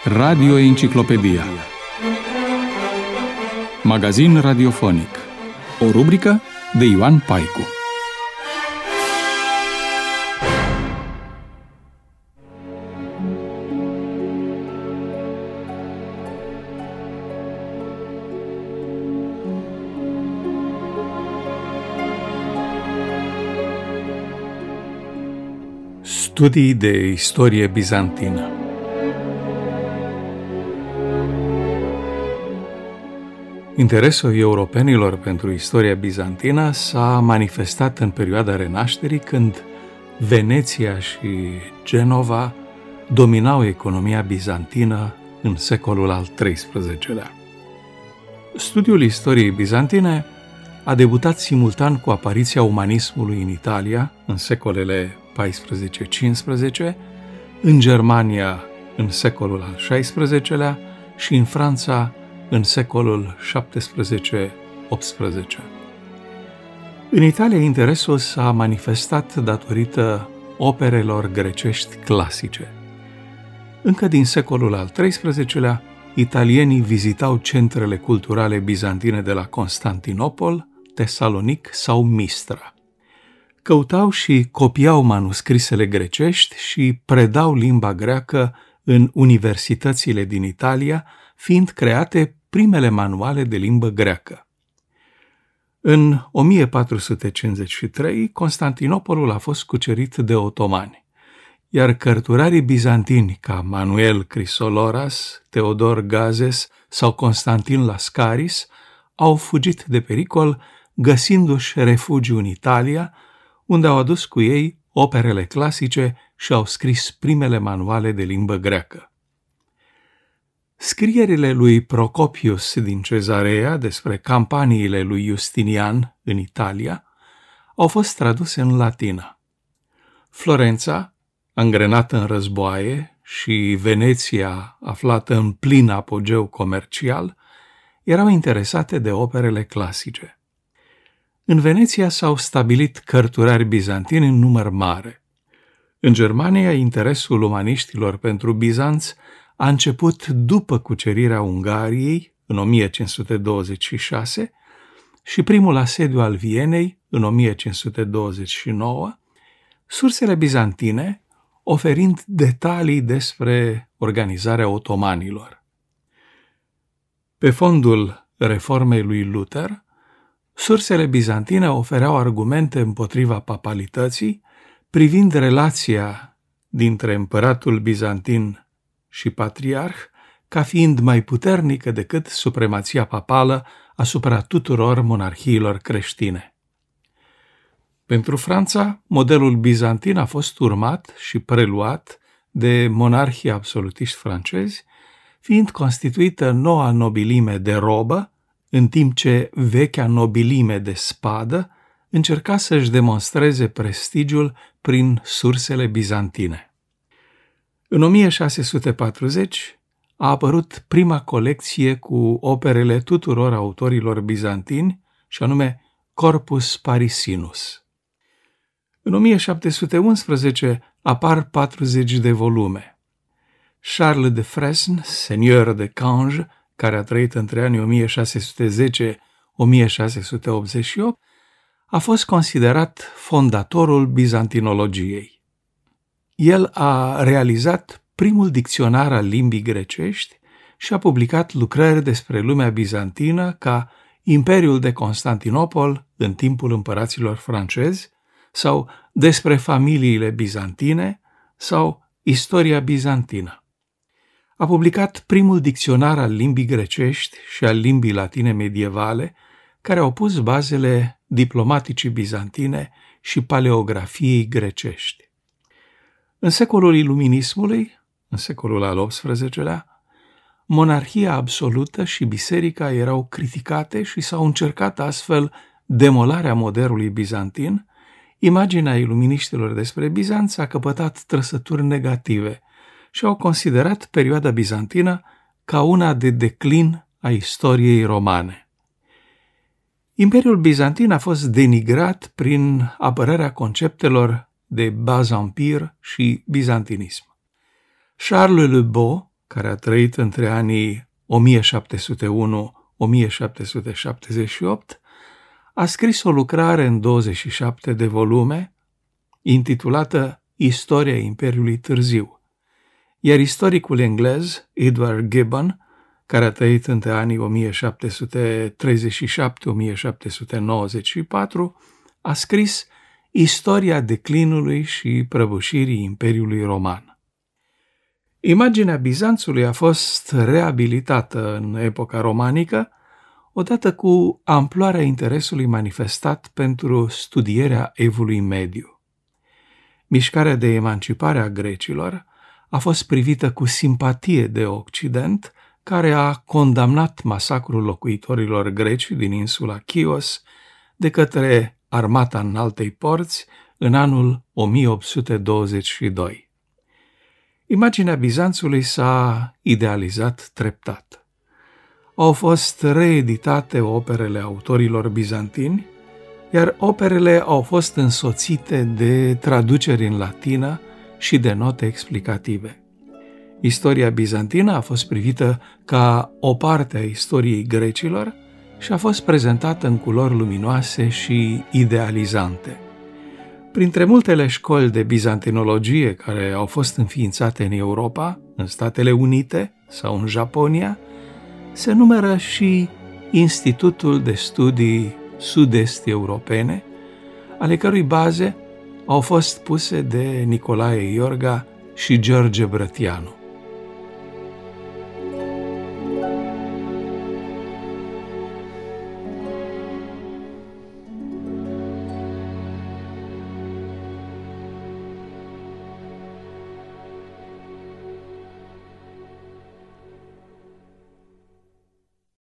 Radio Enciclopedia. Magazin radiofonic. O rubrică de Ioan Paicu. Studii de istorie bizantină. Interesul europenilor pentru istoria bizantină s-a manifestat în perioada Renașterii, când Veneția și Genova dominau economia bizantină în secolul al XIII-lea. Studiul istoriei bizantine a debutat simultan cu apariția umanismului în Italia în secolele 14-15, în Germania în secolul al XVI-lea și în Franța în secolul XVII-XVIII. În Italia, interesul s-a manifestat datorită operelor grecești clasice. Încă din secolul al XIII-lea, italienii vizitau centrele culturale bizantine de la Constantinopol, Tesalonic sau Mistra. Căutau și copiau manuscrisele grecești și predau limba greacă în universitățile din Italia, fiind create primele manuale de limbă greacă. În 1453, Constantinopolul a fost cucerit de otomani, iar cărturarii bizantini ca Manuel Crisoloras, Teodor Gazes sau Constantin Lascaris au fugit de pericol, găsindu-și refugiu în Italia, unde au adus cu ei operele clasice și au scris primele manuale de limbă greacă. Scrierile lui Procopius din Cezarea despre campaniile lui Justinian în Italia au fost traduse în latină. Florența, angrenată în războaie, și Veneția, aflată în plin apogeu comercial, erau interesate de operele clasice. În Veneția s-au stabilit cărturari bizantini în număr mare. În Germania, interesul umaniștilor pentru Bizanț a început după cucerirea Ungariei, în 1526, și primul asediu al Vienei, în 1529, sursele bizantine oferind detalii despre organizarea otomanilor. Pe fondul reformei lui Luther, sursele bizantine ofereau argumente împotriva papalității, privind relația dintre împăratul bizantin și patriarh ca fiind mai puternică decât supremația papală asupra tuturor monarhiilor creștine. Pentru Franța, modelul bizantin a fost urmat și preluat de monarhii absolutiști francezi, fiind constituită noua nobilime de robă, în timp ce vechea nobilime de spadă încerca să-și demonstreze prestigiul prin sursele bizantine. În 1640 a apărut prima colecție cu operele tuturor autorilor bizantini, și anume Corpus Parisinus. În 1711 apar 40 de volume. Charles de Fresne, seigneur de Cange, care a trăit între anii 1610-1688, a fost considerat fondatorul bizantinologiei. El a realizat primul dicționar al limbii grecești și a publicat lucrări despre lumea bizantină ca Imperiul de Constantinopol în timpul împăraților francezi sau despre familiile bizantine sau istoria bizantină. A publicat primul dicționar al limbii grecești și al limbii latine medievale, care au pus bazele diplomaticii bizantine și paleografiei grecești. În secolul Iluminismului, în secolul al XVIII-lea, monarhia absolută și biserica erau criticate și s-au încercat astfel demolarea modelului bizantin. Imaginea iluminiștilor despre Bizanț a căpătat trăsături negative și au considerat perioada bizantină ca una de declin a istoriei romane. Imperiul bizantin a fost denigrat prin apărarea conceptelor de Bas-Empire și bizantinism. Charles Le Beau care a trăit între anii 1701-1778, a scris o lucrare în 27 de volume, intitulată Istoria Imperiului Târziu, iar istoricul englez Edward Gibbon, care a trăit între anii 1737-1794, a scris Istoria declinului și prăbușirii Imperiului Roman. Imaginea Bizanțului a fost reabilitată în epoca romanică, odată cu amploarea interesului manifestat pentru studierea Evului Mediu. Mișcarea de emancipare a grecilor a fost privită cu simpatie de Occident, care a condamnat masacrul locuitorilor greci din insula Chios de către armata Înaltei Porți în anul 1822. Imaginea Bizanțului s-a idealizat treptat. Au fost reeditate operele autorilor bizantini, iar operele au fost însoțite de traduceri în latină și de note explicative. Istoria bizantină a fost privită ca o parte a istoriei grecilor și a fost prezentată în culori luminoase și idealizante. Printre multele școli de bizantinologie care au fost înființate în Europa, în Statele Unite sau în Japonia, se numără și Institutul de Studii Sud-Est Europene, ale cărui baze au fost puse de Nicolae Iorga și George Brătianu.